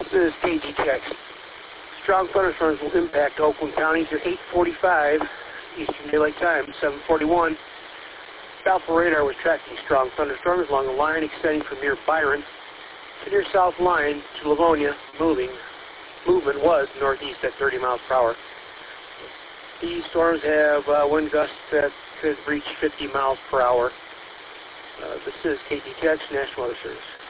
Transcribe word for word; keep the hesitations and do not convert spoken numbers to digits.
is K T X. Strong thunderstorms will impact Oakland County to eight forty-five Eastern Daylight Time, seven forty-one. Balfour radar was tracking strong thunderstorms along a line extending from near Byron to near South Line to Livonia. Moving movement was northeast at thirty miles per hour. These storms have uh, wind gusts that could reach fifty miles per hour. Uh, this is K T X National Weather Service.